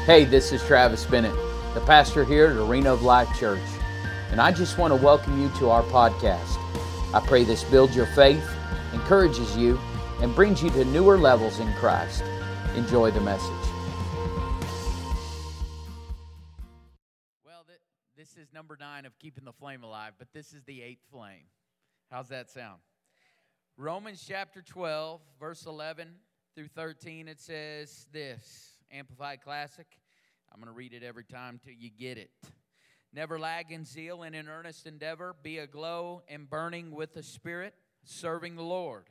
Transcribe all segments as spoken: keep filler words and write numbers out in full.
Hey, this is Travis Bennett, the pastor here at Arena of Life Church, and I just want to welcome you to our podcast. I pray this builds your faith, encourages you, and brings you to newer levels in Christ. Enjoy the message. Well, th- this is number nine of keeping the flame alive, but this is the eighth flame. How's that sound? Romans chapter twelve, verse eleven through thirteen, it says this. Amplified Classic. I'm going to read it every time till you get it. Never lag in zeal and in earnest endeavor. Be aglow and burning with the Spirit, serving the Lord.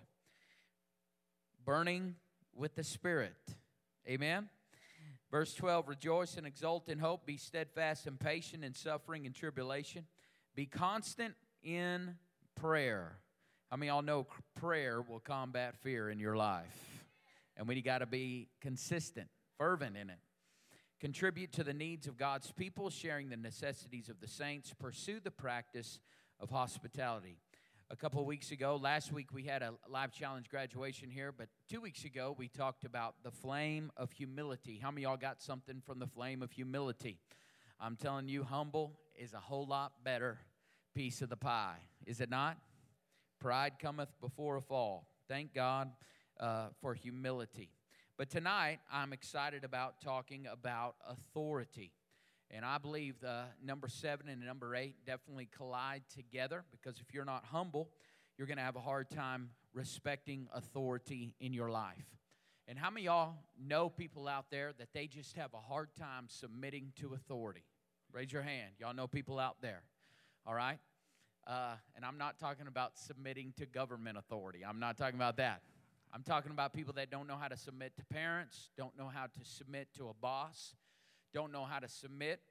Burning with the Spirit. Amen? Verse twelve, rejoice and exult in hope. Be steadfast and patient in suffering and tribulation. Be constant in prayer. How many of y'all know prayer will combat fear in your life? And we got to be consistent. Fervent in it. Contribute to the needs of God's people, sharing the necessities of the saints. Pursue the practice of hospitality. A couple of weeks ago, last week we had a Life Challenge graduation here, but two weeks ago we talked about the flame of humility. How many of y'all got something from the flame of humility? I'm telling you, humble is a whole lot better piece of the pie. Is it not? Pride cometh before a fall. Thank God uh, for humility. But tonight, I'm excited about talking about authority. And I believe the number seven and number eight definitely collide together, because if you're not humble, you're going to have a hard time respecting authority in your life. And how many of y'all know people out there that they just have a hard time submitting to authority? Raise your hand. Y'all know people out there, all right? Uh, and I'm not talking about submitting to government authority. I'm not talking about that. I'm talking about people that don't know how to submit to parents, don't know how to submit to a boss, don't know how to submit.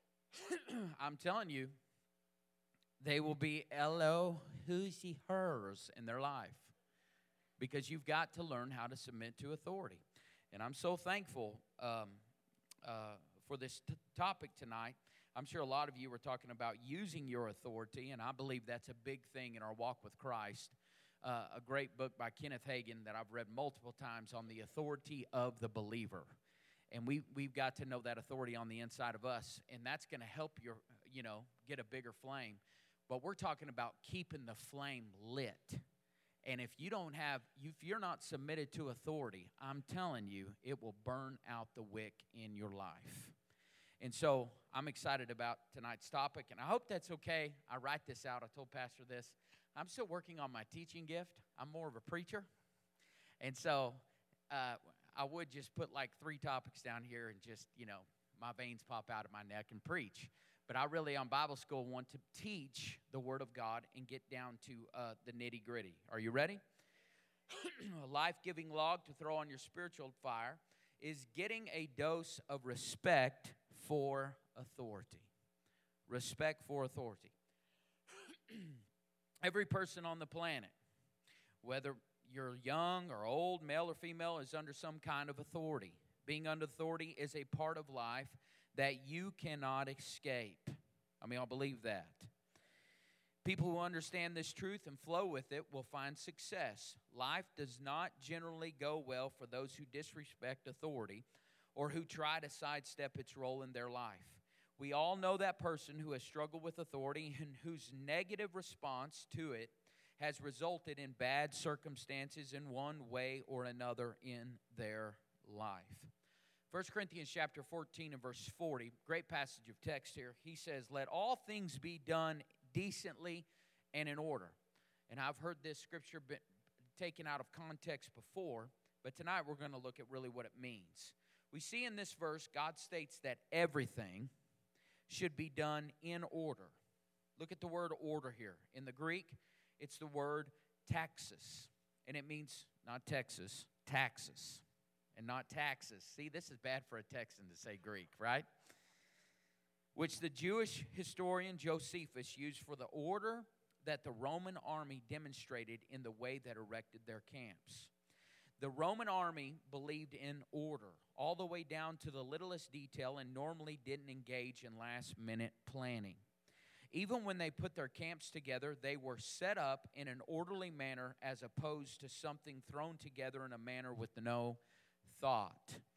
I'm telling you, they will be L O, who's he, hers in their life, because you've got to learn how to submit to authority. And I'm so thankful um, uh, for this t- topic tonight. I'm sure a lot of you were talking about using your authority, and I believe that's a big thing in our walk with Christ. Uh, a great book by Kenneth Hagin that I've read multiple times on the authority of the believer. And we, we've got to know that authority on the inside of us, and that's going to help you, you know, get a bigger flame. But we're talking about keeping the flame lit. And if you don't have, if you're not submitted to authority, I'm telling you, it will burn out the wick in your life. And so I'm excited about tonight's topic, and I hope that's okay. I write this out. I told Pastor this. I'm still working on my teaching gift. I'm more of a preacher. And so uh, I would just put like three topics down here and just, you know, my veins pop out of my neck and preach. But I really, on Bible school, want to teach the Word of God and get down to uh, the nitty-gritty. Are you ready? A life-giving log to throw on your spiritual fire is getting a dose of respect for authority. Respect for authority. Every person on the planet, whether you're young or old, male or female, is under some kind of authority. Being under authority is a part of life that you cannot escape. I mean, I believe that. People who understand this truth and flow with it will find success. Life does not generally go well for those who disrespect authority or who try to sidestep its role in their life. We all know that person who has struggled with authority and whose negative response to it has resulted in bad circumstances in one way or another in their life. First Corinthians chapter fourteen and verse forty, great passage of text here. He says, let all things be done decently and in order. And I've heard this scripture been taken out of context before, but tonight we're going to look at really what it means. We see in this verse, God states that everything should be done in order. Look at the word order here. In the Greek, it's the word taxis, and it means not Texas, taxes, and not taxes. See, this is bad for a Texan to say Greek, right? Which the Jewish historian Josephus used for the order that the Roman army demonstrated in the way that erected their camps. The Roman army believed in order all the way down to the littlest detail and normally didn't engage in last-minute planning. Even when they put their camps together, they were set up in an orderly manner as opposed to something thrown together in a manner with no thought.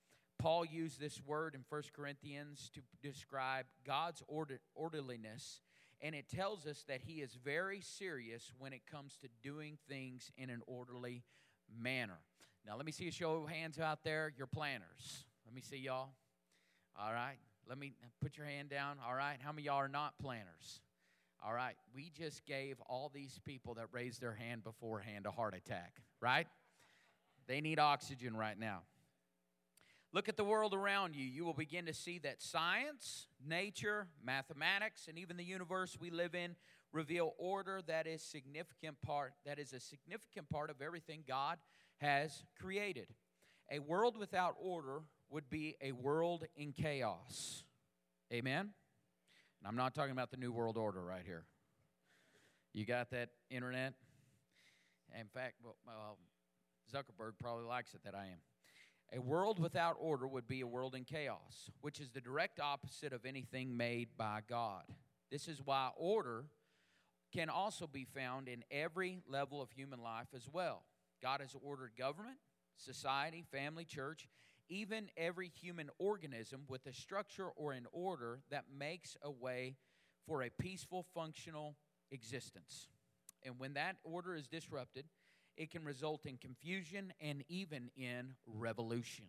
Paul used this word in First Corinthians to describe God's order, orderliness, and it tells us that he is very serious when it comes to doing things in an orderly manner. Now, let me see a show of hands out there. You're planners. Let me see y'all. All right. Let me put your hand down. All right. How many of y'all are not planners? All right. We just gave all these people that raised their hand beforehand a heart attack, right? They need oxygen right now. Look at the world around you. You will begin to see that science, nature, mathematics, and even the universe we live in reveal order that is significant part, that is a significant part of everything God has created. A world without order would be a world in chaos. Amen? And I'm not talking about the New World Order right here. You got that internet? In fact, well, uh, Zuckerberg probably likes it that I am. A world without order would be a world in chaos, which is the direct opposite of anything made by God. This is why order can also be found in every level of human life as well. God has ordered government, society, family, church, even every human organism with a structure or an order that makes a way for a peaceful, functional existence. And when that order is disrupted, it can result in confusion and even in revolution.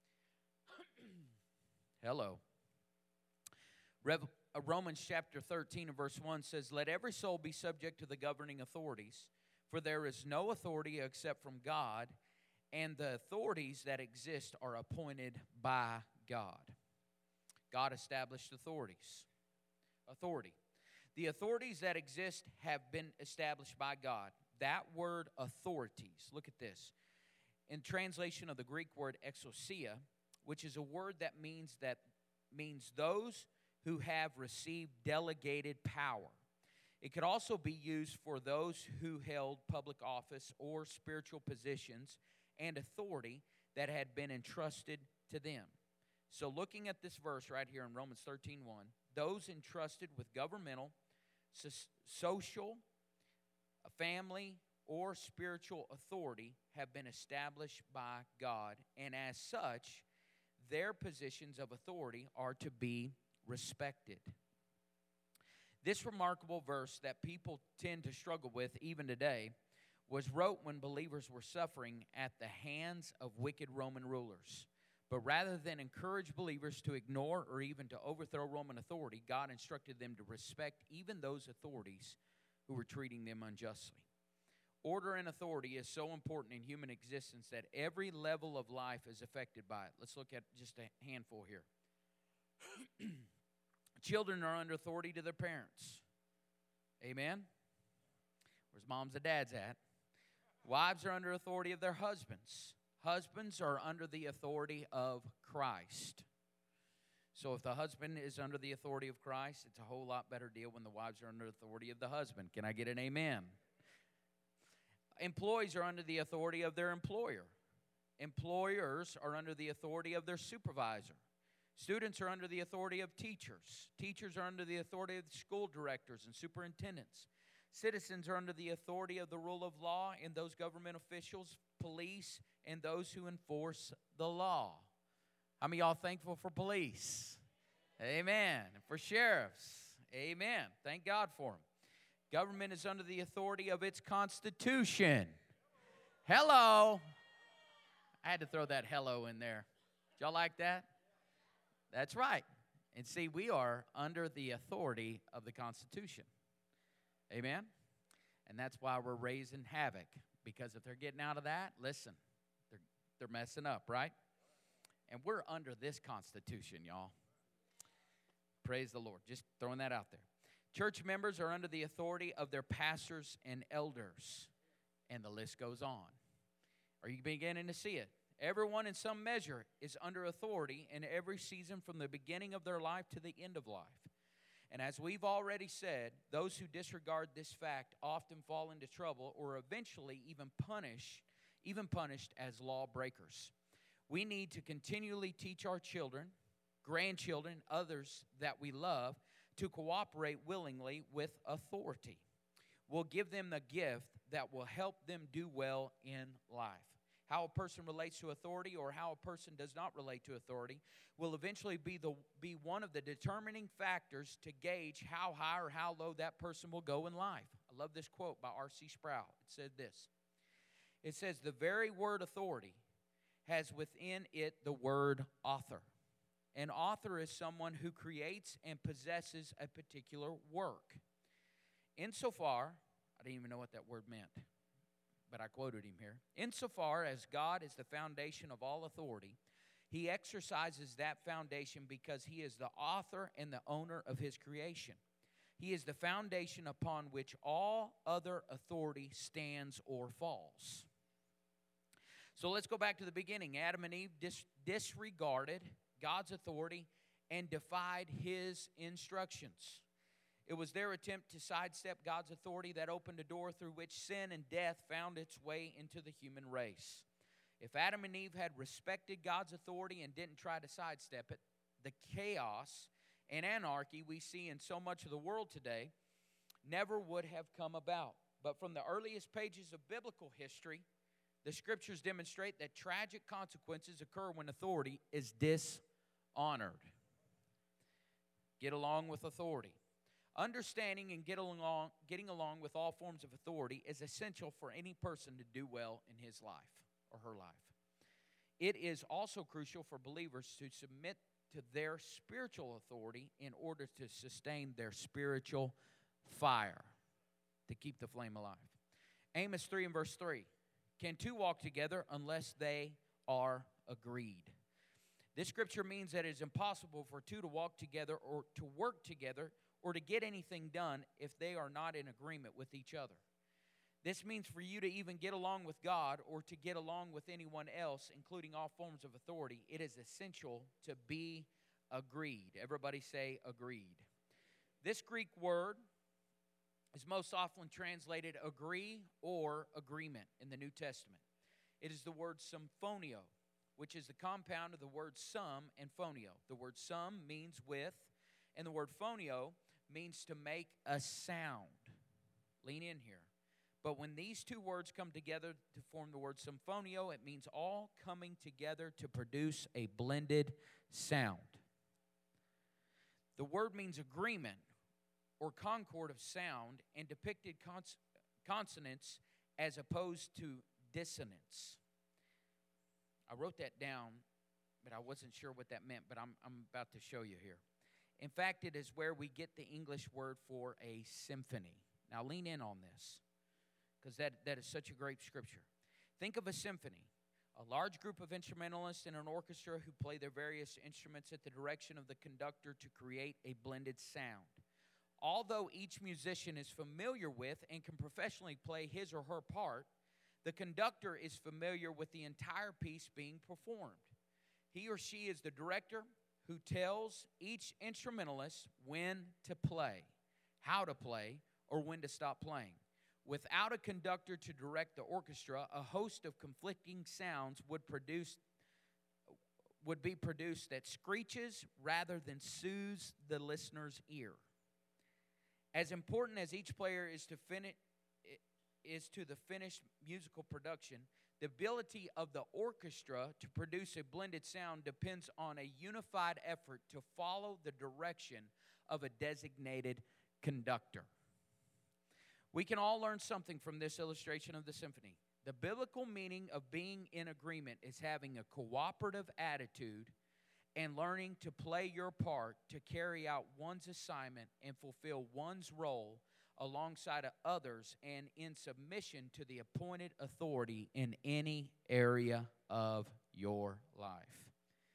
Hello. Rev- uh, Romans chapter thirteen and verse one says, "Let every soul be subject to the governing authorities, for there is no authority except from God, and the authorities that exist are appointed by God." God established authorities. Authority. The authorities that exist have been established by God. That word authorities, look at this. In translation of the Greek word exousia, which is a word that means that means those who have received delegated power. It could also be used for those who held public office or spiritual positions and authority that had been entrusted to them. So looking at this verse right here in Romans thirteen one, those entrusted with governmental, so- social, a family, or spiritual authority have been established by God, and as such, their positions of authority are to be respected. This remarkable verse that people tend to struggle with even today was wrote when believers were suffering at the hands of wicked Roman rulers. But rather than encourage believers to ignore or even to overthrow Roman authority, God instructed them to respect even those authorities who were treating them unjustly. Order and authority is so important in human existence that every level of life is affected by it. Let's look at just a handful here. Children are under authority to their parents. Amen? Where's moms and dads at? Wives are under authority of their husbands. Husbands are under the authority of Christ. So if the husband is under the authority of Christ, it's a whole lot better deal when the wives are under the authority of the husband. Can I get an amen? Employees are under the authority of their employer. Employers are under the authority of their supervisor. Students are under the authority of teachers. Teachers are under the authority of school directors and superintendents. Citizens are under the authority of the rule of law and those government officials, police, and those who enforce the law. How many of y'all thankful for police? Amen. And for sheriffs. Amen. Thank God for them. Government is under the authority of its constitution. Hello. I had to throw that hello in there. Did y'all like that? That's right. And see, we are under the authority of the Constitution. Amen? And that's why we're raising havoc. Because if they're getting out of that, listen, they're, they're messing up, right? And we're under this Constitution, y'all. Praise the Lord. Just throwing that out there. Church members are under the authority of their pastors and elders. And the list goes on. Are you beginning to see it? Everyone in some measure is under authority in every season from the beginning of their life to the end of life. And as we've already said, those who disregard this fact often fall into trouble or eventually even punish, even punished as lawbreakers. We need to continually teach our children, grandchildren, others that we love to cooperate willingly with authority. We'll give them the gift that will help them do well in life. how a person relates to authority or how a person does not relate to authority will eventually be the be one of the determining factors to gauge how high or how low that person will go in life. I love this quote by R C Sproul. It said this. It says, "The very word authority has within it the word author. An author is someone who creates and possesses a particular work. Insofar, I didn't even know what that word meant, but I quoted him here. Insofar as God is the foundation of all authority, he exercises that foundation because he is the author and the owner of his creation. He is the foundation upon which all other authority stands or falls." So let's go back to the beginning. Adam and Eve dis- disregarded God's authority and defied his instructions. It was their attempt to sidestep God's authority that opened a door through which sin and death found its way into the human race. If Adam and Eve had respected God's authority and didn't try to sidestep it, the chaos and anarchy we see in so much of the world today never would have come about. But from the earliest pages of biblical history, the scriptures demonstrate that tragic consequences occur when authority is dishonored. Get along with authority. Understanding and get along, getting along with all forms of authority is essential for any person to do well in his life or her life. It is also crucial for believers to submit to their spiritual authority in order to sustain their spiritual fire, to keep the flame alive. Amos three and verse three. Can two walk together unless they are agreed? This scripture means that it is impossible for two to walk together or to work together or to get anything done if they are not in agreement with each other. This means for you to even get along with God or to get along with anyone else, including all forms of authority, it is essential to be agreed. Everybody say agreed. This Greek word is most often translated agree or agreement in the New Testament. It is the word symphonio, which is the compound of the word sum and phonio. The word sum means with, and the word phonio means to make a sound. Lean in here. But when these two words come together to form the word symphonio, it means all coming together to produce a blended sound. The word means agreement or concord of sound and depicted cons- consonants as opposed to dissonance. I wrote that down, but I wasn't sure what that meant, but I'm, I'm about to show you here. In fact, it is where we get the English word for a symphony. Now lean in on this, because that, that is such a great scripture. Think of a symphony, a large group of instrumentalists in an orchestra who play their various instruments at the direction of the conductor to create a blended sound. Although each musician is familiar with and can professionally play his or her part, the conductor is familiar with the entire piece being performed. He or she is the director who tells each instrumentalist when to play, how to play, or when to stop playing. Without a conductor to direct the orchestra, a host of conflicting sounds would produce would be produced that screeches rather than soothes the listener's ear. As important as each player is to finish is to the finished musical production, the ability of the orchestra to produce a blended sound depends on a unified effort to follow the direction of a designated conductor. We can all learn something from this illustration of the symphony. The biblical meaning of being in agreement is having a cooperative attitude and learning to play your part to carry out one's assignment and fulfill one's role alongside of others and in submission to the appointed authority in any area of your life.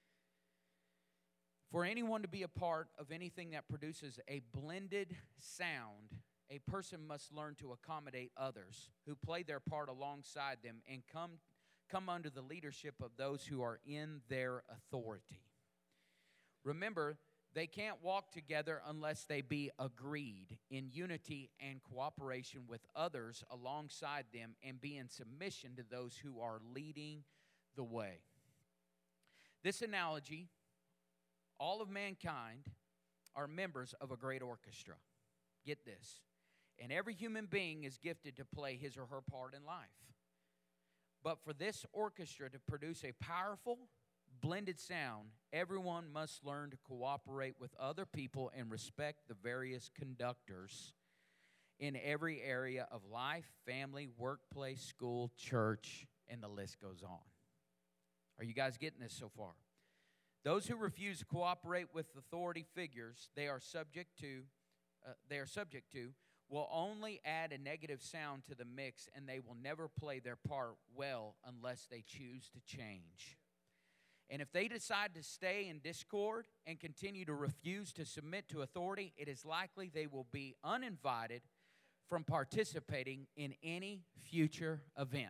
For anyone to be a part of anything that produces a blended sound, a person must learn to accommodate others who play their part alongside them and come, come under the leadership of those who are in their authority. Remember, they can't walk together unless they be agreed in unity and cooperation with others alongside them and be in submission to those who are leading the way. This analogy, all of mankind are members of a great orchestra. Get this. And every human being is gifted to play his or her part in life. But for this orchestra to produce a powerful, blended sound, everyone must learn to cooperate with other people and respect the various conductors in every area of life, family, workplace, school, church, and the list goes on. Are you guys getting this so far? Those who refuse to cooperate with authority figures they are subject to, uh, they are subject to, will only add a negative sound to the mix, and they will never play their part well unless they choose to change. And if they decide to stay in discord and continue to refuse to submit to authority, it is likely they will be uninvited from participating in any future event.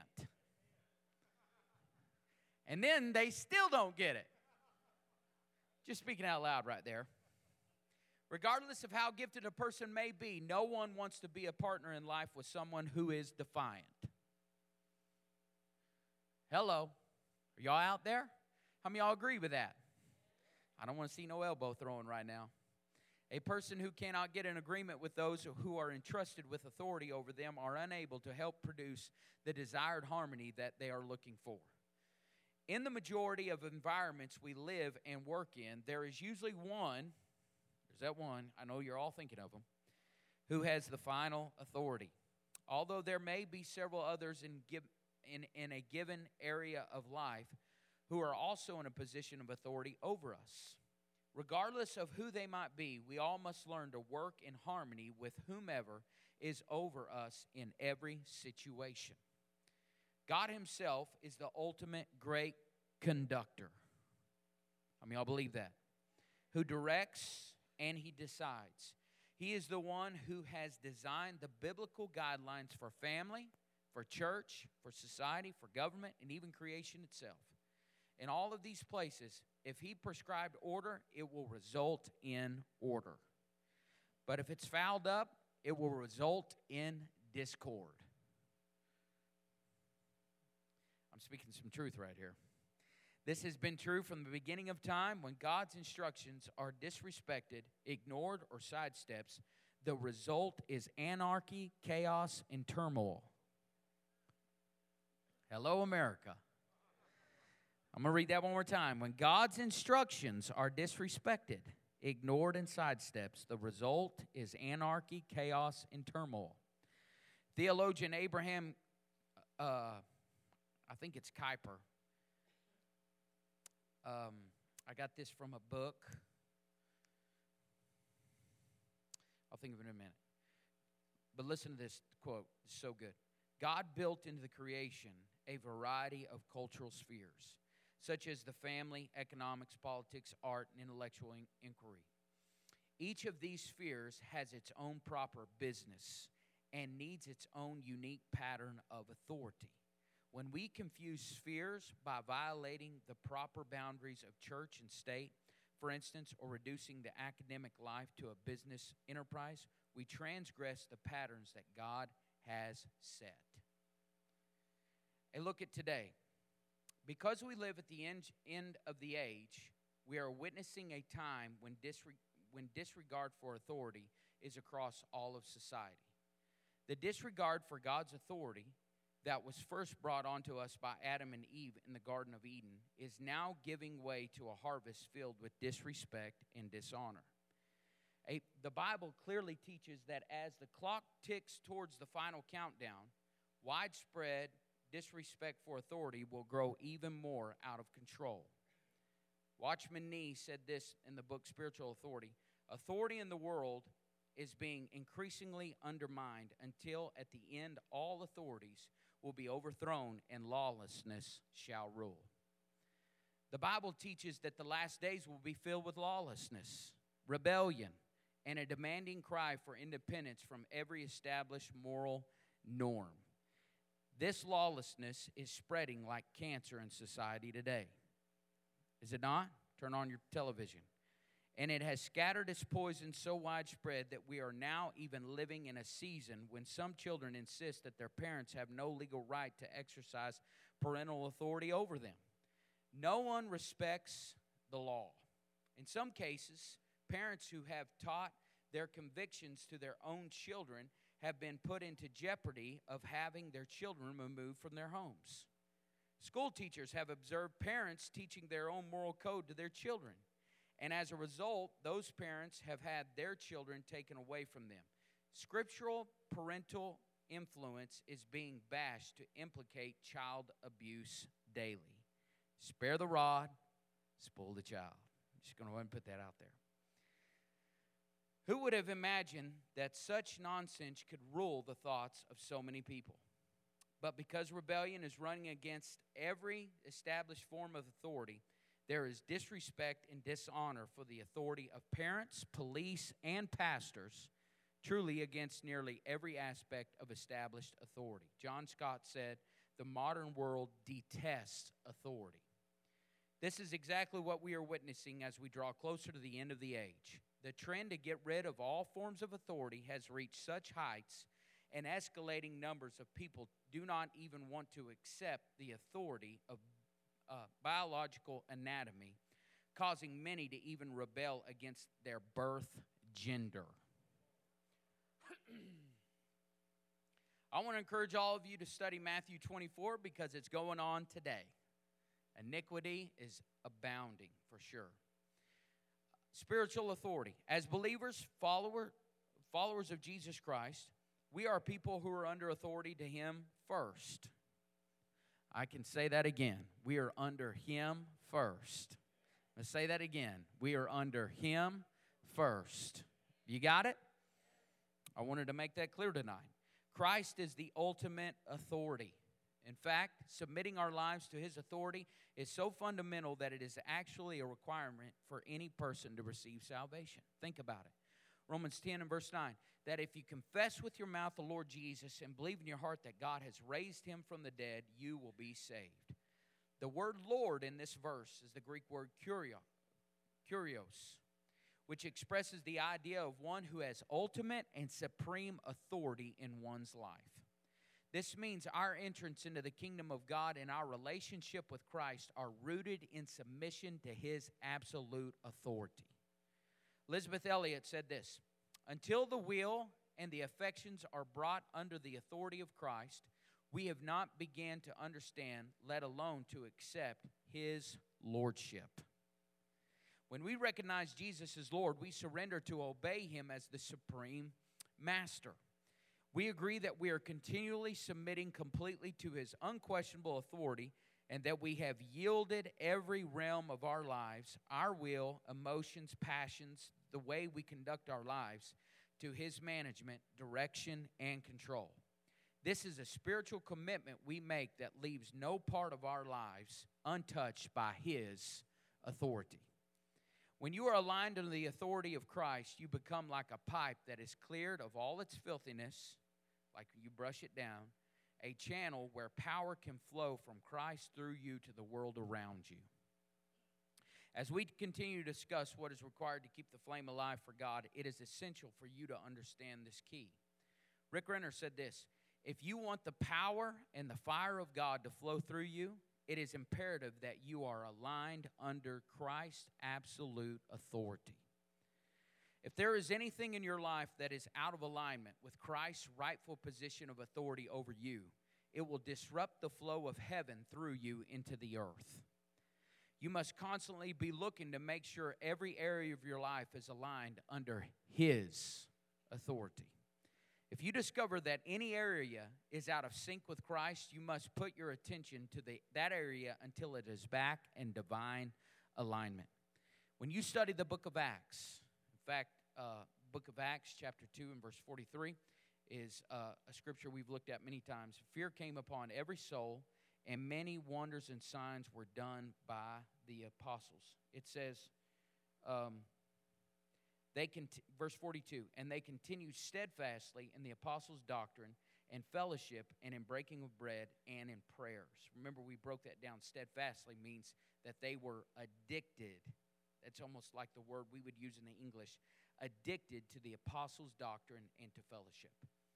And then they still don't get it. Just speaking out loud right there. Regardless of how gifted a person may be, no one wants to be a partner in life with someone who is defiant. Hello. Are y'all out there? How many of y'all agree with that? I don't want to see no elbow throwing right now. A person who cannot get an agreement with those who are entrusted with authority over them are unable to help produce the desired harmony that they are looking for. In the majority of environments we live and work in, there is usually one, there's that one, I know you're all thinking of them, who has the final authority. Although there may be several others in, give, in, in a given area of life who are also in a position of authority over us. Regardless of who they might be, we all must learn to work in harmony with whomever is over us in every situation. God himself is the ultimate great conductor. I mean, y'all believe that? Who directs and he decides. He is the one who has designed the biblical guidelines for family, for church, for society, for government, and even creation itself. In all of these places, if he prescribed order, it will result in order. But if it's fouled up, it will result in discord. I'm speaking some truth right here. This has been true from the beginning of time. When God's instructions are disrespected, ignored, or sidesteps, the result is anarchy, chaos, and turmoil. Hello, America. I'm going to read that one more time. When God's instructions are disrespected, ignored, and sidesteps, the result is anarchy, chaos, and turmoil. Theologian Abraham, uh, I think it's Kuyper. Um, I got this from a book. I'll think of it in a minute. But listen to this quote. It's so good. God built into the creation a variety of cultural spheres, such as the family, economics, politics, art, and intellectual in- inquiry. Each of these spheres has its own proper business and needs its own unique pattern of authority. When we confuse spheres by violating the proper boundaries of church and state, for instance, or reducing the academic life to a business enterprise, we transgress the patterns that God has set. A look at today. Because we live at the end, end of the age, we are witnessing a time when, disre- when disregard for authority is across all of society. The disregard for God's authority that was first brought onto us by Adam and Eve in the Garden of Eden is now giving way to a harvest filled with disrespect and dishonor. A, the Bible clearly teaches that as the clock ticks towards the final countdown, widespread disrespect for authority will grow even more out of control. Watchman Nee said this in the book Spiritual Authority. Authority in the world is being increasingly undermined until at the end all authorities will be overthrown and lawlessness shall rule. The Bible teaches that the last days will be filled with lawlessness, rebellion, and a demanding cry for independence from every established moral norm. This lawlessness is spreading like cancer in society today. Is it not? Turn on your television. And it has scattered its poison so widespread that we are now even living in a season when some children insist that their parents have no legal right to exercise parental authority over them. No one respects the law. In some cases, parents who have taught their convictions to their own children have been put into jeopardy of having their children removed from their homes. School teachers have observed parents teaching their own moral code to their children. And as a result, those parents have had their children taken away from them. Scriptural parental influence is being bashed to implicate child abuse daily. Spare the rod, spoil the child. I'm just going to go ahead and put that out there. Who would have imagined that such nonsense could rule the thoughts of so many people? But because rebellion is running against every established form of authority, there is disrespect and dishonor for the authority of parents, police, and pastors, truly against nearly every aspect of established authority. John Scott said, "The modern world detests authority." This is exactly what we are witnessing as we draw closer to the end of the age. The trend to get rid of all forms of authority has reached such heights, and escalating numbers of people do not even want to accept the authority of uh, biological anatomy, causing many to even rebel against their birth gender. I want to encourage all of you to study Matthew twenty-four because it's going on today. Iniquity is abounding for sure. Spiritual authority. As believers, follower, followers of Jesus Christ, we are people who are under authority to Him first. I can say that again. We are under Him first. Let's say that again. We are under Him first. You got it? I wanted to make that clear tonight. Christ is the ultimate authority. In fact, submitting our lives to His authority is so fundamental that it is actually a requirement for any person to receive salvation. Think about it. Romans ten and verse nine, that if you confess with your mouth the Lord Jesus and believe in your heart that God has raised Him from the dead, you will be saved. The word Lord in this verse is the Greek word kurio, kurios, which expresses the idea of one who has ultimate and supreme authority in one's life. This means our entrance into the kingdom of God and our relationship with Christ are rooted in submission to His absolute authority. Elizabeth Elliot said this, "Until the will and the affections are brought under the authority of Christ, we have not begun to understand, let alone to accept His lordship." When we recognize Jesus as Lord, we surrender to obey Him as the supreme master. We agree that we are continually submitting completely to His unquestionable authority and that we have yielded every realm of our lives, our will, emotions, passions, the way we conduct our lives, to His management, direction, and control. This is a spiritual commitment we make that leaves no part of our lives untouched by His authority. When you are aligned under the authority of Christ, you become like a pipe that is cleared of all its filthiness, like you brush it down, a channel where power can flow from Christ through you to the world around you. As we continue to discuss what is required to keep the flame alive for God, it is essential for you to understand this key. Rick Renner said this, "If you want the power and the fire of God to flow through you, it is imperative that you are aligned under Christ's absolute authority. If there is anything in your life that is out of alignment with Christ's rightful position of authority over you, it will disrupt the flow of heaven through you into the earth. You must constantly be looking to make sure every area of your life is aligned under His authority. If you discover that any area is out of sync with Christ, you must put your attention to the, that area until it is back in divine alignment. When you study the book of Acts, in fact, uh, book of Acts chapter two and verse forty-three is uh, a scripture we've looked at many times. Fear came upon every soul, and many wonders and signs were done by the apostles. It says, um, they cont- verse forty-two, and they continued steadfastly in the apostles' doctrine and fellowship and in breaking of bread and in prayers. Remember, we broke that down. Steadfastly means that they were addicted. That's almost like the word we would use in the English, addicted to the apostles' doctrine and to fellowship.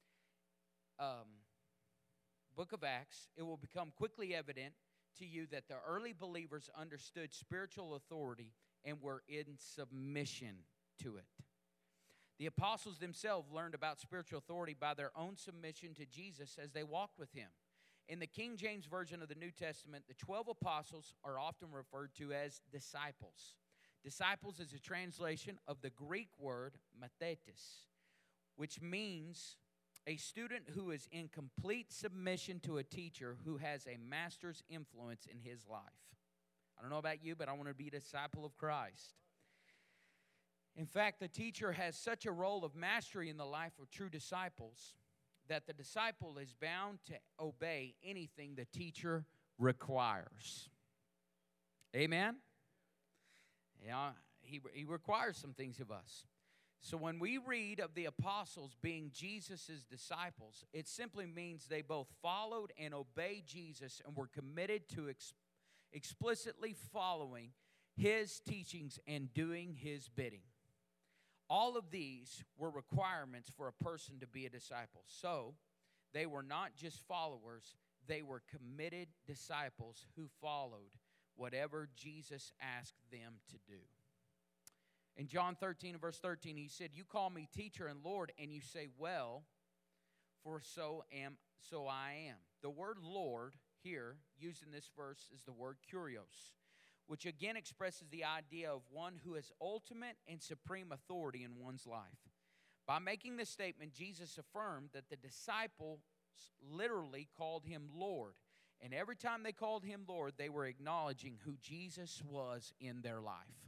Um, Book of Acts, it will become quickly evident to you that the early believers understood spiritual authority and were in submission to it. The apostles themselves learned about spiritual authority by their own submission to Jesus as they walked with Him. In the King James Version of the New Testament, the twelve apostles are often referred to as disciples. Disciples is a translation of the Greek word mathetes, which means a student who is in complete submission to a teacher who has a master's influence in his life. I don't know about you, but I want to be a disciple of Christ. In fact, the teacher has such a role of mastery in the life of true disciples that the disciple is bound to obey anything the teacher requires. Amen? Yeah, he, he requires some things of us. So when we read of the apostles being Jesus' disciples, it simply means they both followed and obeyed Jesus and were committed to ex- explicitly following his teachings and doing his bidding. All of these were requirements for a person to be a disciple. So they were not just followers, they were committed disciples who followed whatever Jesus asked them to do. In John thirteen, verse thirteen, he said, "You call me teacher and Lord, and you say, well, for so am so I am." The word Lord here, used in this verse, is the word kurios, which again expresses the idea of one who has ultimate and supreme authority in one's life. By making this statement, Jesus affirmed that the disciples literally called him Lord. And every time they called him Lord, they were acknowledging who Jesus was in their life.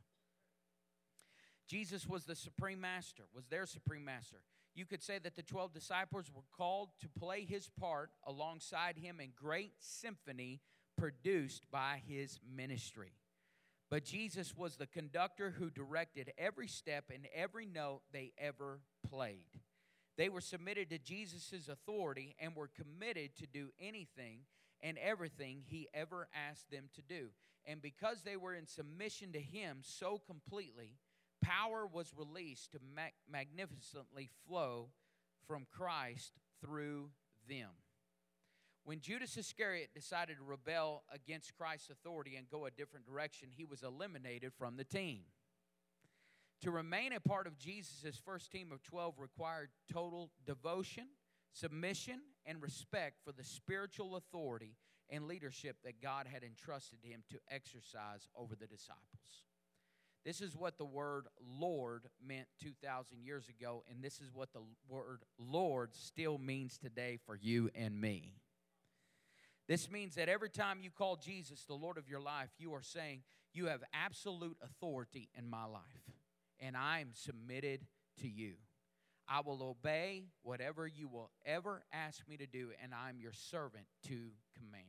Jesus was the supreme master, was their supreme master. You could say that the twelve disciples were called to play his part alongside him in great symphony produced by his ministry. But Jesus was the conductor who directed every step and every note they ever played. They were submitted to Jesus' authority and were committed to do anything and everything he ever asked them to do. And because they were in submission to him so completely, power was released to mag- magnificently flow from Christ through them. When Judas Iscariot decided to rebel against Christ's authority and go a different direction, he was eliminated from the team. To remain a part of Jesus' first team of twelve required total devotion, submission, and respect for the spiritual authority and leadership that God had entrusted him to exercise over the disciples. This is what the word Lord meant two thousand years ago, and this is what the word Lord still means today for you and me. This means that every time you call Jesus the Lord of your life, you are saying, you have absolute authority in my life, and I am submitted to you. I will obey whatever you will ever ask me to do, and I'm your servant to command.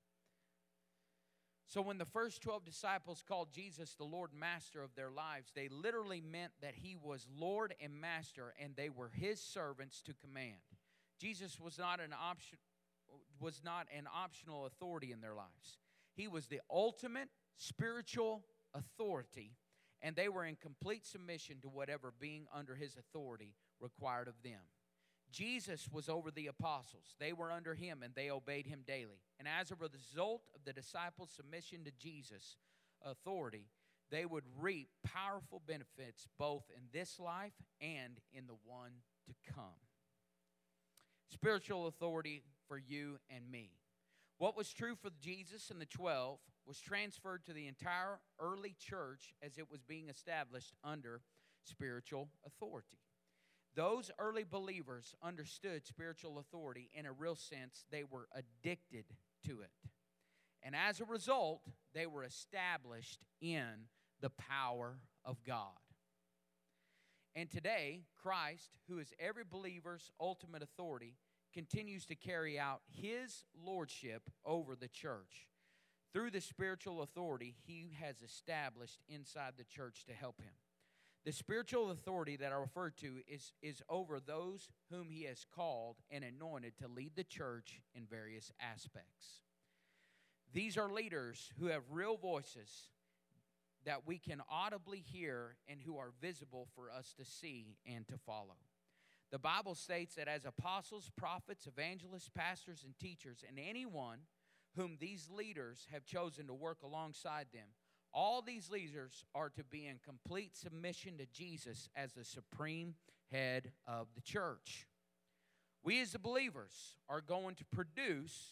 So when the first twelve disciples called Jesus the Lord and Master of their lives, they literally meant that he was Lord and Master, and they were his servants to command. Jesus was not an option, was not an optional authority in their lives. He was the ultimate spiritual authority, and they were in complete submission to whatever being under his authority required of them. Jesus was over the apostles. They were under him, and they obeyed him daily. And as a result of the disciples' submission to Jesus' authority, they would reap powerful benefits both in this life and in the one to come. Spiritual authority for you and me. What was true for Jesus and the twelve was transferred to the entire early church as it was being established under spiritual authority. Those early believers understood spiritual authority in a real sense. They were addicted to it. And as a result, they were established in the power of God. And today, Christ, who is every believer's ultimate authority, continues to carry out his lordship over the church through the spiritual authority he has established inside the church to help him. The spiritual authority that I refer to is, is over those whom he has called and anointed to lead the church in various aspects. These are leaders who have real voices that we can audibly hear and who are visible for us to see and to follow. The Bible states that as apostles, prophets, evangelists, pastors, and teachers, and anyone whom these leaders have chosen to work alongside them, all these leaders are to be in complete submission to Jesus as the supreme head of the church. We as the believers are going to produce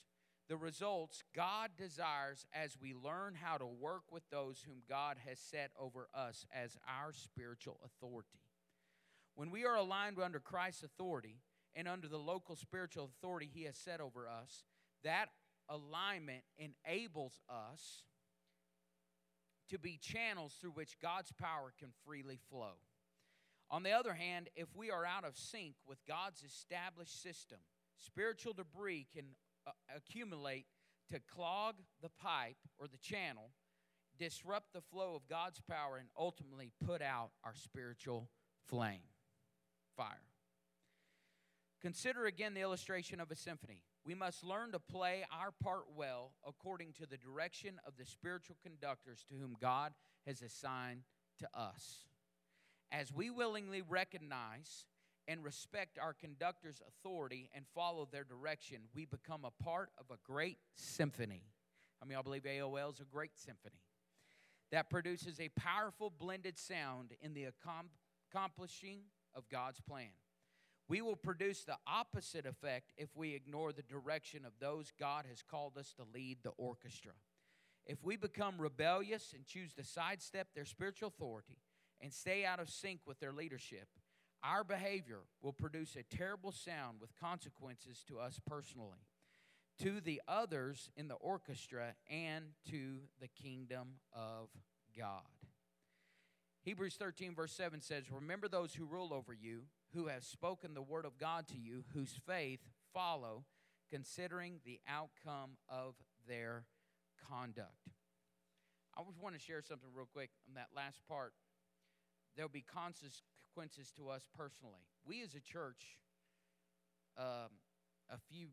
the results God desires as we learn how to work with those whom God has set over us as our spiritual authority. When we are aligned under Christ's authority and under the local spiritual authority He has set over us, that alignment enables us to be channels through which God's power can freely flow. On the other hand, if we are out of sync with God's established system, spiritual debris can uh, accumulate to clog the pipe or the channel, disrupt the flow of God's power, and ultimately put out our spiritual flame, fire. Consider again the illustration of a symphony. We must learn to play our part well according to the direction of the spiritual conductors to whom God has assigned to us. As we willingly recognize and respect our conductor's authority and follow their direction, we become a part of a great symphony. I mean, I believe A O L is a great symphony that produces a powerful blended sound in the accomplishing of God's plan. We will produce the opposite effect if we ignore the direction of those God has called us to lead the orchestra. If we become rebellious and choose to sidestep their spiritual authority and stay out of sync with their leadership, our behavior will produce a terrible sound with consequences to us personally, to the others in the orchestra, and to the kingdom of God. Hebrews thirteen verse seven says, "Remember those who rule over you, who have spoken the word of God to you, whose faith follow, considering the outcome of their conduct." I just want to share something real quick on that last part. There'll be consequences to us personally. We as a church, um, a few,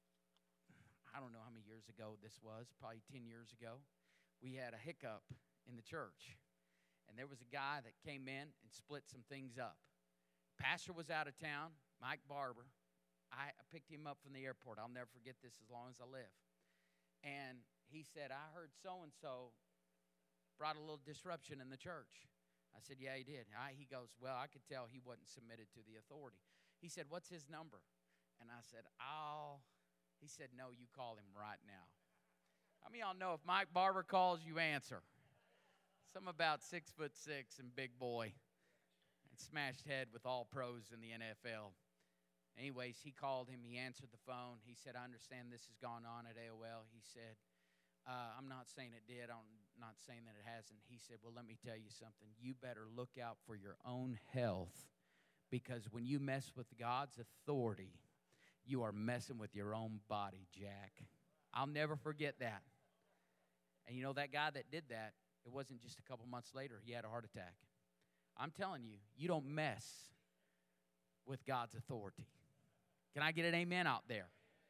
I don't know how many years ago this was, probably ten years ago, we had a hiccup in the church. And there was a guy that came in and split some things up. Pastor was out of town, Mike Barber. I picked him up from the airport. I'll never forget this as long as I live. And he said, "I heard so-and-so brought a little disruption in the church." I said, "Yeah, he did." I, he goes, "Well, I could tell he wasn't submitted to the authority." He said, "What's his number?" And I said, "Oh." He said, "No, you call him right now." How many of y'all know if Mike Barber calls, you answer? Something about six foot six and big boy. Smashed head with all pros in the N F L. Anyways, he called him. He answered the phone. He said, "I understand this has gone on at A O L." He said, uh, "I'm not saying it did. I'm not saying that it hasn't." He said, "Well, let me tell you something. You better look out for your own health, because when you mess with God's authority, you are messing with your own body, Jack." I'll never forget that. And you know, that guy that did that, it wasn't just a couple months later, he had a heart attack. I'm telling you, you don't mess with God's authority. Can I get an amen out there?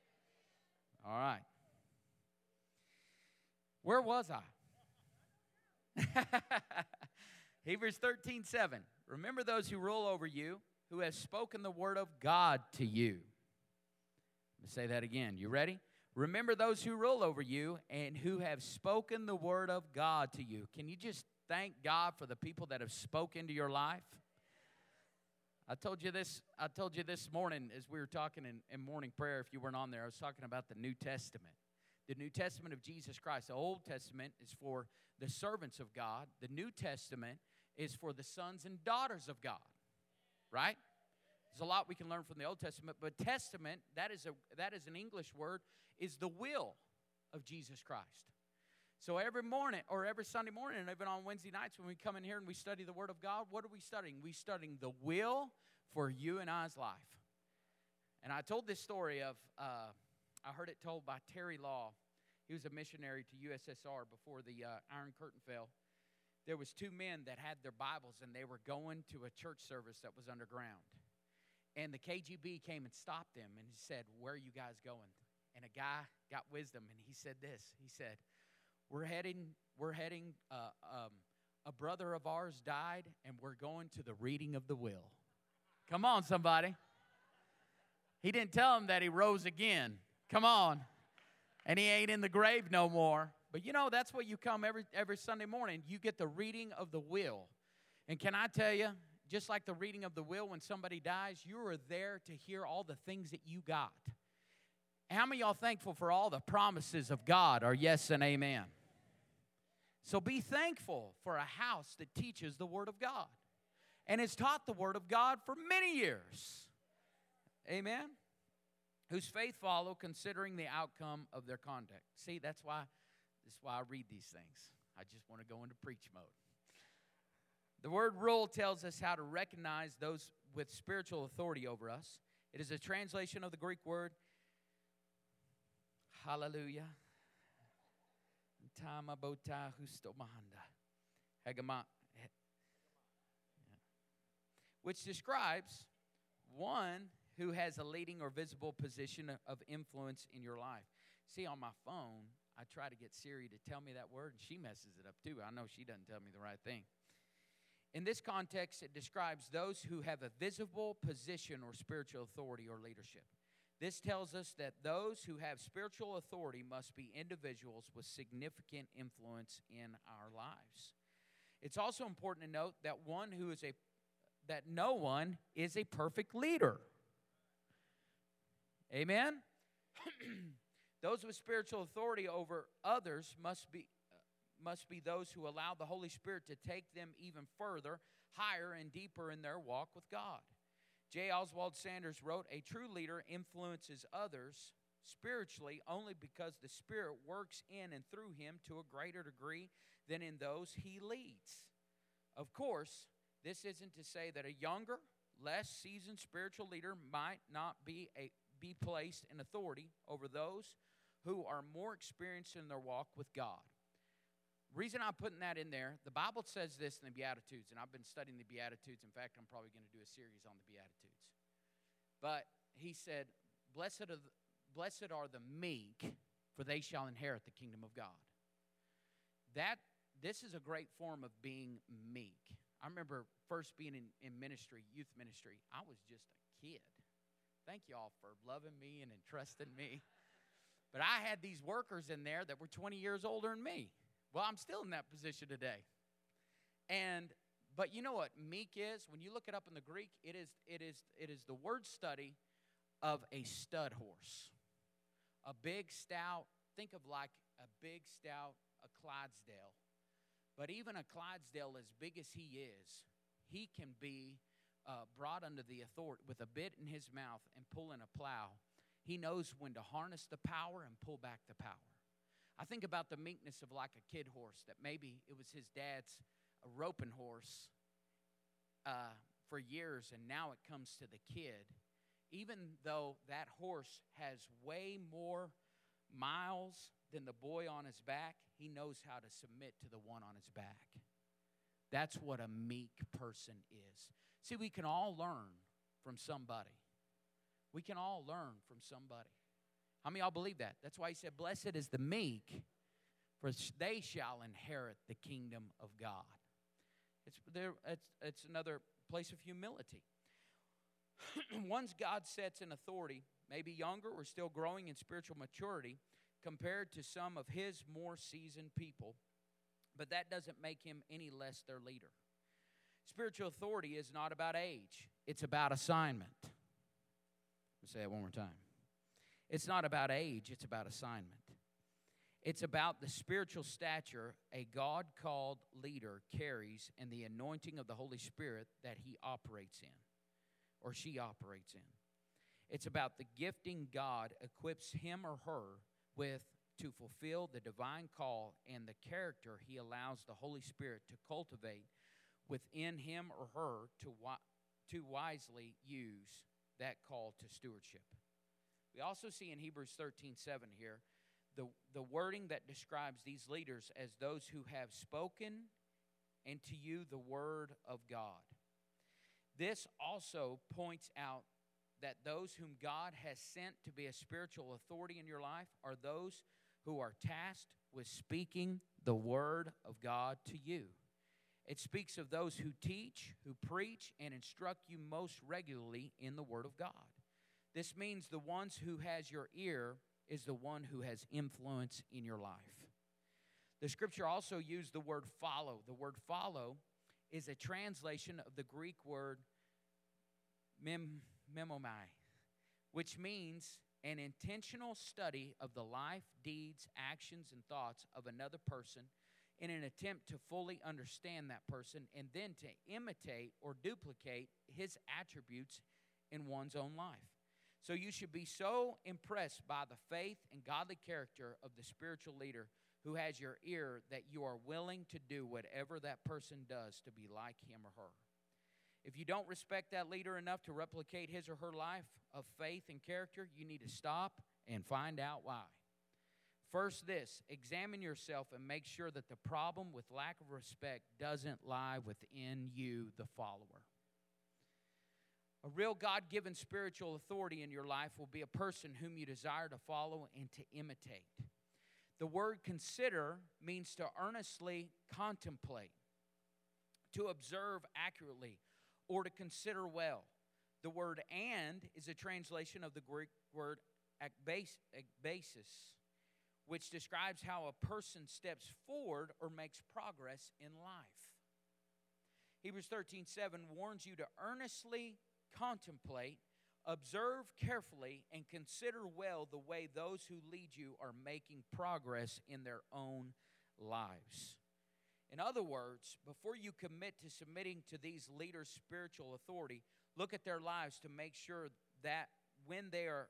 All right. Where was I? Hebrews thirteen seven. "Remember those who rule over you, who have spoken the word of God to you." Let me say that again. You ready? Remember those who rule over you and who have spoken the word of God to you. Can you just thank God for the people that have spoken to your life? I told you this, I told you this morning as we were talking in, in morning prayer, if you weren't on there, I was talking about the New Testament. The New Testament of Jesus Christ. The Old Testament is for the servants of God. The New Testament is for the sons and daughters of God. Right? There's a lot we can learn from the Old Testament, but testament, that is a that is an English word, is the will of Jesus Christ. So every morning, or every Sunday morning, and even on Wednesday nights when we come in here and we study the Word of God, what are we studying? We're studying the will for you and I's life. And I told this story of, uh, I heard it told by Terry Law. He was a missionary to U S S R before the uh, Iron Curtain fell. There was two men that had their Bibles, and they were going to a church service that was underground. And the K G B came and stopped them, and he said, "Where are you guys going?" And a guy got wisdom, and he said this. He said, We're heading, we're heading, uh, um, a brother of ours died, and we're going to the reading of the will. Come on, somebody. He didn't tell him that he rose again. Come on. And he ain't in the grave no more. But you know, that's what you come every, every Sunday morning. You get the reading of the will. And can I tell you, just like the reading of the will when somebody dies, you are there to hear all the things that you got. How many of y'all thankful for all the promises of God are yes and amen? So be thankful for a house that teaches the Word of God and has taught the Word of God for many years. Amen? Whose faith follow considering the outcome of their conduct. See, that's why, that's why I read these things. I just want to go into preach mode. The word rule tells us how to recognize those with spiritual authority over us. It is a translation of the Greek word hallelujah, tamabota hustomanda, hegema, which describes one who has a leading or visible position of influence in your life. See, on my phone, I try to get Siri to tell me that word, and she messes it up too. I know she doesn't tell me the right thing. In this context, it describes those who have a visible position or spiritual authority or leadership. This tells us that those who have spiritual authority must be individuals with significant influence in our lives. It's also important to note that one who is a that no one is a perfect leader. Amen? Those with spiritual authority over others must be must be those who allow the Holy Spirit to take them even further, higher and deeper in their walk with God. J. Oswald Sanders wrote, "A true leader influences others spiritually only because the Spirit works in and through him to a greater degree than in those he leads." Of course, this isn't to say that a younger, less seasoned spiritual leader might not be a be placed in authority over those who are more experienced in their walk with God. Reason I'm putting that in there, the Bible says this in the Beatitudes, and I've been studying the Beatitudes. In fact, I'm probably going to do a series on the Beatitudes. But he said, blessed are, the, blessed are the meek, for they shall inherit the kingdom of God. That, this is a great form of being meek. I remember first being in, in ministry, youth ministry. I was just a kid. Thank you all for loving me and entrusting me. But I had these workers in there that were twenty years older than me. Well, I'm still in that position today. And but you know what meek is? When you look it up in the Greek, it is it is it is the word study of a stud horse. A big stout, think of like a big stout, a Clydesdale. But even a Clydesdale, as big as he is, he can be uh, brought under the authority with a bit in his mouth and pull in a plow. He knows when to harness the power and pull back the power. I think about the meekness of like a kid horse that maybe it was his dad's a roping horse uh, for years, and now it comes to the kid. Even though that horse has way more miles than the boy on his back, he knows how to submit to the one on his back. That's what a meek person is. See, we can all learn from somebody. We can all learn from somebody. How many of y'all believe that? That's why he said, blessed is the meek, for they shall inherit the kingdom of God. It's, there, it's, it's another place of humility. Once God sets in authority, maybe younger or still growing in spiritual maturity, compared to some of his more seasoned people, but that doesn't make him any less their leader. Spiritual authority is not about age. It's about assignment. Let me say that one more time. It's not about age. It's about assignment. It's about the spiritual stature a God-called leader carries and the anointing of the Holy Spirit that he operates in, or she operates in. It's about the gifting God equips him or her with to fulfill the divine call and the character he allows the Holy Spirit to cultivate within him or her to, to wisely use that call to stewardship. We also see in Hebrews thirteen seven here the, the wording that describes these leaders as those who have spoken into you the word of God. This also points out that those whom God has sent to be a spiritual authority in your life are those who are tasked with speaking the word of God to you. It speaks of those who teach, who preach, and instruct you most regularly in the word of God. This means the ones who has your ear is the one who has influence in your life. The scripture also used the word follow. The word follow is a translation of the Greek word mem, memomai, which means an intentional study of the life, deeds, actions, and thoughts of another person in an attempt to fully understand that person and then to imitate or duplicate his attributes in one's own life. So you should be so impressed by the faith and godly character of the spiritual leader who has your ear that you are willing to do whatever that person does to be like him or her. If you don't respect that leader enough to replicate his or her life of faith and character, you need to stop and find out why. First, this, examine yourself and make sure that the problem with lack of respect doesn't lie within you, the follower. A real God-given spiritual authority in your life will be a person whom you desire to follow and to imitate. The word consider means to earnestly contemplate, to observe accurately, or to consider well. The word and is a translation of the Greek word ekbasis, which describes how a person steps forward or makes progress in life. Hebrews thirteen seven warns you to earnestly contemplate, observe carefully, and consider well the way those who lead you are making progress in their own lives. In other words, before you commit to submitting to these leaders' spiritual authority, look at their lives to make sure that when they are,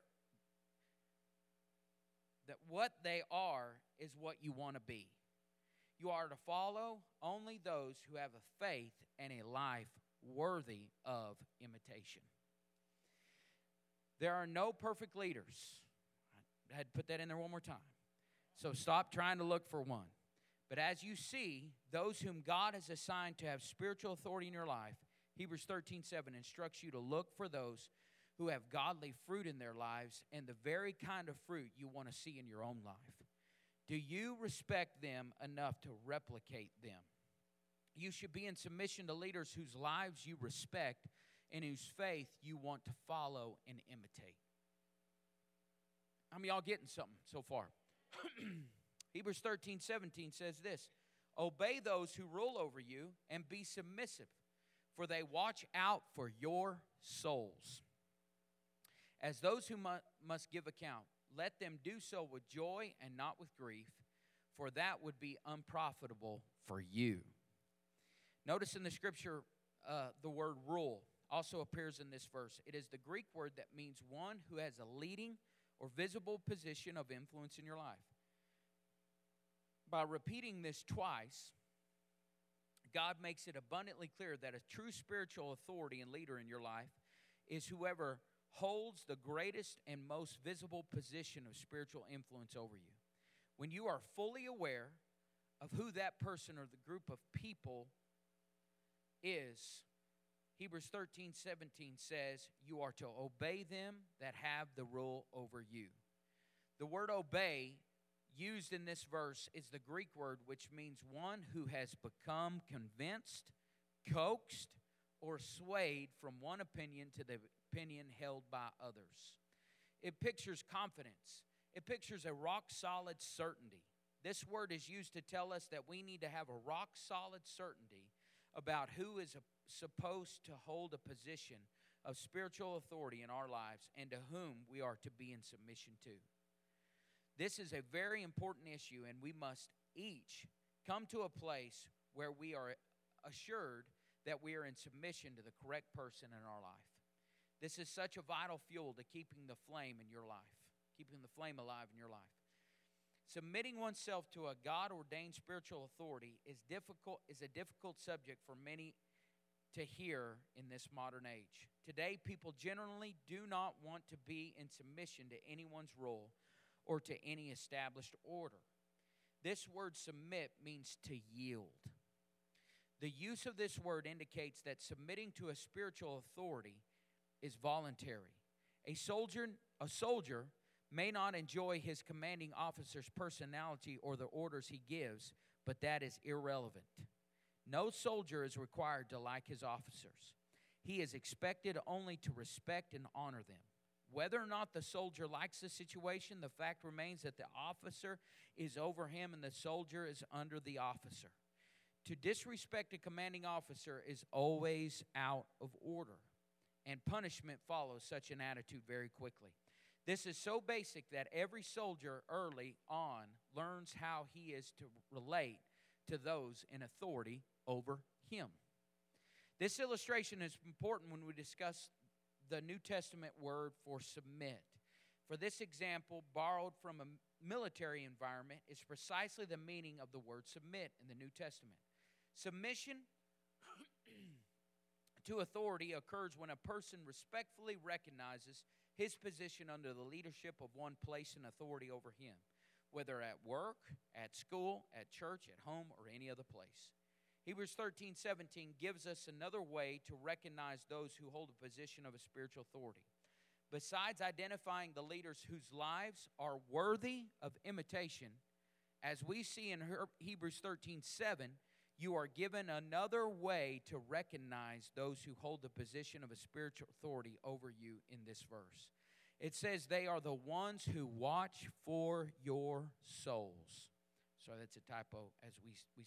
that what they are is what you want to be. You are to follow only those who have a faith and a life worthy of imitation. There are no perfect leaders. I had to put that in there one more time. So stop trying to look for one. But as you see, those whom God has assigned to have spiritual authority in your life, Hebrews thirteen seven instructs you to look for those who have godly fruit in their lives and the very kind of fruit you want to see in your own life. Do you respect them enough to replicate them? You should be in submission to leaders whose lives you respect and whose faith you want to follow and imitate. How many of y'all getting something so far? Hebrews thirteen seventeen says this, obey those who rule over you and be submissive, for they watch out for your souls. As those who mu- must give account, let them do so with joy and not with grief, for that would be unprofitable for you. Notice in the scripture, uh, the word rule also appears in this verse. It is the Greek word that means one who has a leading or visible position of influence in your life. By repeating this twice, God makes it abundantly clear that a true spiritual authority and leader in your life is whoever holds the greatest and most visible position of spiritual influence over you. When you are fully aware of who that person or the group of people is, Hebrews thirteen seventeen says you are to obey them that have the rule over you. The word obey used in this verse is the Greek word which means one who has become convinced, coaxed, or swayed from one opinion to the opinion held by others. It pictures confidence. It pictures a rock-solid certainty. This word is used to tell us that we need to have a rock-solid certainty about who is a, supposed to hold a position of spiritual authority in our lives and to whom we are to be in submission to. This is a very important issue, and we must each come to a place where we are assured that we are in submission to the correct person in our life. This is such a vital fuel to keeping the flame in your life, keeping the flame alive in your life. Submitting oneself to a God-ordained spiritual authority is difficult, is a difficult subject for many to hear in this modern age. Today, people generally do not want to be in submission to anyone's rule or to any established order. This word submit means to yield. The use of this word indicates that submitting to a spiritual authority is voluntary. A soldier, a soldier may not enjoy his commanding officer's personality or the orders he gives, but that is irrelevant. No soldier is required to like his officers. He is expected only to respect and honor them. Whether or not the soldier likes the situation, the fact remains that the officer is over him and the soldier is under the officer. To disrespect a commanding officer is always out of order, and punishment follows such an attitude very quickly. This is so basic that every soldier early on learns how he is to relate to those in authority over him. This illustration is important when we discuss the New Testament word for submit. For this example, borrowed from a military environment, is precisely the meaning of the word submit in the New Testament. Submission to authority occurs when a person respectfully recognizes his position under the leadership of one placed in authority over him, whether at work, at school, at church, at home, or any other place. Hebrews thirteen seventeen gives us another way to recognize those who hold a position of a spiritual authority. Besides identifying the leaders whose lives are worthy of imitation, as we see in Hebrews thirteen seven, you are given another way to recognize those who hold the position of a spiritual authority over you in this verse. It says they are the ones who watch for your souls. So that's a typo as we, we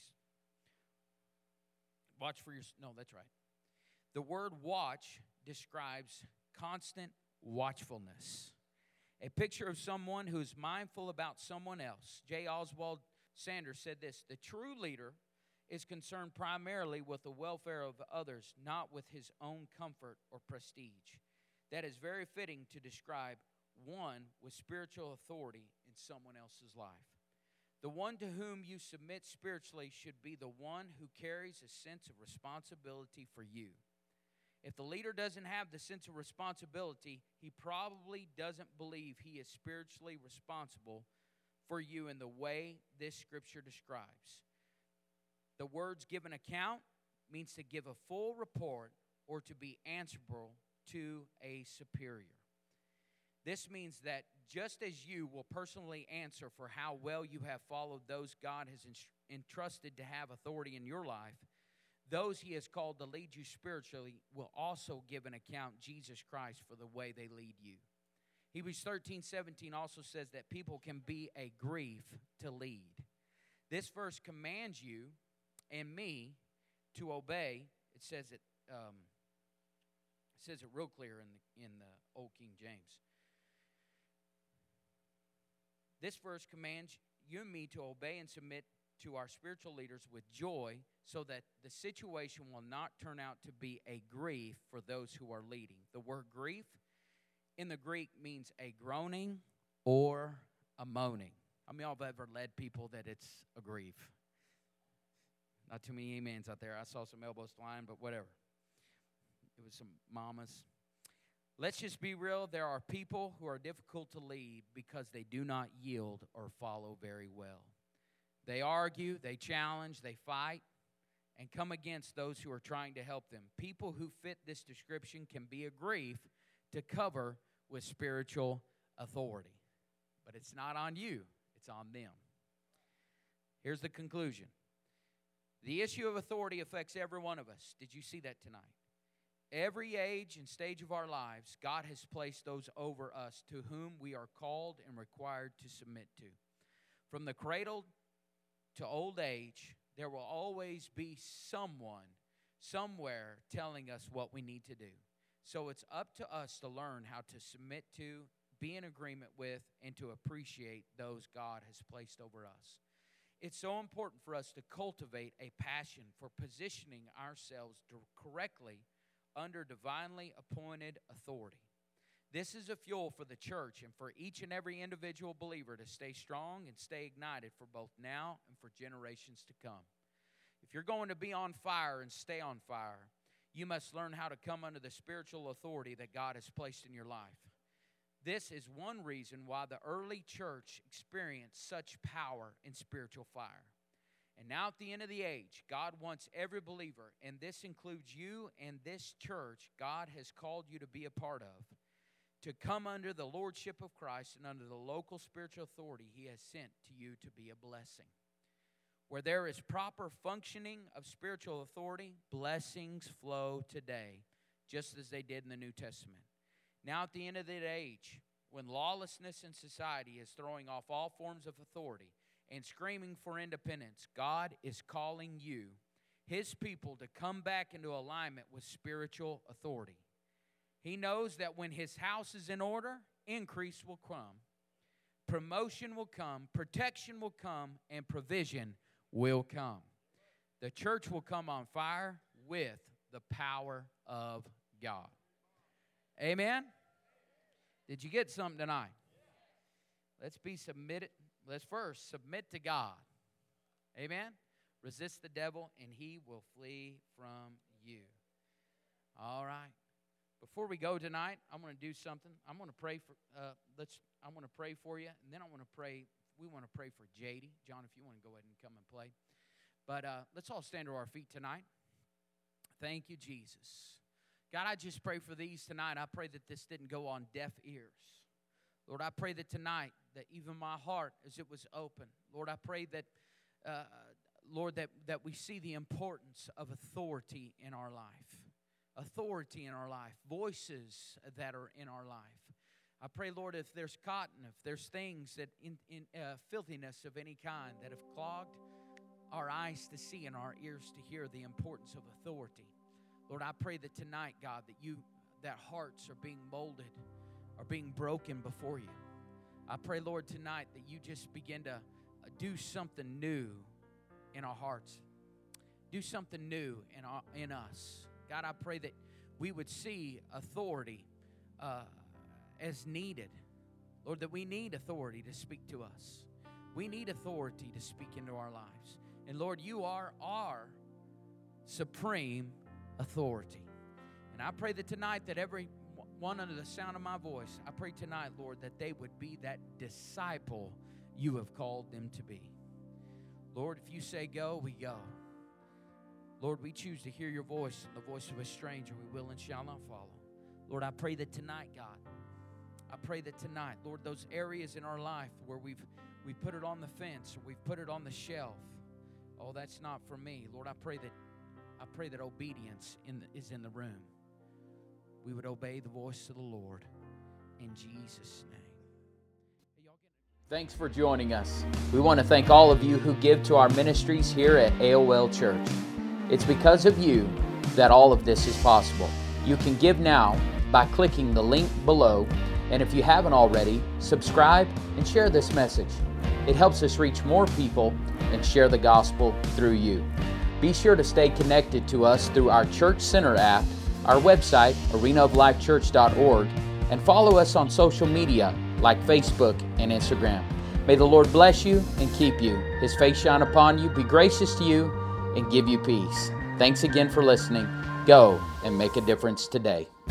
watch for your, no, that's right. The word watch describes constant watchfulness. A picture of someone who is mindful about someone else. J. Oswald Sanders said this: the true leader is concerned primarily with the welfare of others, not with his own comfort or prestige. That is very fitting to describe one with spiritual authority in someone else's life. The one to whom you submit spiritually should be the one who carries a sense of responsibility for you. If the leader doesn't have the sense of responsibility, he probably doesn't believe he is spiritually responsible for you in the way this scripture describes. The words give an account means to give a full report or to be answerable to a superior. This means that just as you will personally answer for how well you have followed those God has entrusted to have authority in your life, those he has called to lead you spiritually will also give an account, Jesus Christ, for the way they lead you. Hebrews thirteen seventeen also says that people can be a grief to lead. This verse commands you and me to obey. It says it. Um, it says it real clear in the in the Old King James. This verse commands you and me to obey and submit to our spiritual leaders with joy, so that the situation will not turn out to be a grief for those who are leading. The word grief in the Greek means a groaning or a moaning. How many of y'all have ever led people that it's a grief? Not too many amens out there. I saw some elbows flying, but whatever. It was some mamas. Let's just be real. There are people who are difficult to lead because they do not yield or follow very well. They argue, they challenge, they fight, and come against those who are trying to help them. People who fit this description can be a grief to cover with spiritual authority. But it's not on you, it's on them. Here's the conclusion. The issue of authority affects every one of us. Did you see that tonight? Every age and stage of our lives, God has placed those over us to whom we are called and required to submit to. From the cradle to old age, there will always be someone, somewhere, telling us what we need to do. So it's up to us to learn how to submit to, be in agreement with, and to appreciate those God has placed over us. It's so important for us to cultivate a passion for positioning ourselves correctly under divinely appointed authority. This is a fuel for the church and for each and every individual believer to stay strong and stay ignited for both now and for generations to come. If you're going to be on fire and stay on fire, you must learn how to come under the spiritual authority that God has placed in your life. This is one reason why the early church experienced such power in spiritual fire. And now at the end of the age, God wants every believer, and this includes you and this church God has called you to be a part of, to come under the lordship of Christ and under the local spiritual authority he has sent to you to be a blessing. Where there is proper functioning of spiritual authority, blessings flow today, just as they did in the New Testament. Now at the end of the age, when lawlessness in society is throwing off all forms of authority and screaming for independence, God is calling you, his people, to come back into alignment with spiritual authority. He knows that when his house is in order, increase will come, promotion will come, protection will come, and provision will come. The church will come on fire with the power of God. Amen? Did you get something tonight? Let's be submitted. Let's first submit to God. Amen? Resist the devil, and he will flee from you. All right. Before we go tonight, I'm going to do something. I'm going to pray for. Uh, let's. I'm going to pray for you, and then I want to pray. We want to pray for J D. John, if you want to go ahead and come and play. But uh, let's all stand to our feet tonight. Thank you, Jesus. God, I just pray for these tonight. I pray that this didn't go on deaf ears. Lord, I pray that tonight, that even my heart, as it was open, Lord, I pray that, uh, Lord, that, that we see the importance of authority in our life. Authority in our life. Voices that are in our life. I pray, Lord, if there's cotton, if there's things that in, in uh, filthiness of any kind that have clogged our eyes to see and our ears to hear the importance of authority. Lord, I pray that tonight, God, that you, that hearts are being molded, are being broken before you. I pray, Lord, tonight that you just begin to do something new in our hearts. Do something new in, our, in us. God, I pray that we would see authority uh, as needed. Lord, that we need authority to speak to us. We need authority to speak into our lives. And Lord, you are our supreme authority. And I pray that tonight that every one under the sound of my voice, I pray tonight, Lord, that they would be that disciple you have called them to be. Lord, if you say go, we go. Lord, we choose to hear your voice, the voice of a stranger we will and shall not follow. Lord, I pray that tonight, God, I pray that tonight, Lord, those areas in our life where we've we put it on the fence or we've put it on the shelf, oh, that's not for me. Lord, I pray that I pray that obedience in the, is in the room. We would obey the voice of the Lord in Jesus' name. Hey, y'all get... Thanks for joining us. We want to thank all of you who give to our ministries here at A O L Church. It's because of you that all of this is possible. You can give now by clicking the link below, and if you haven't already, subscribe and share this message. It helps us reach more people and share the gospel through you. Be sure to stay connected to us through our Church Center app, our website, arena of life church dot org, and follow us on social media like Facebook and Instagram. May the Lord bless you and keep you. His face shine upon you, be gracious to you, and give you peace. Thanks again for listening. Go and make a difference today.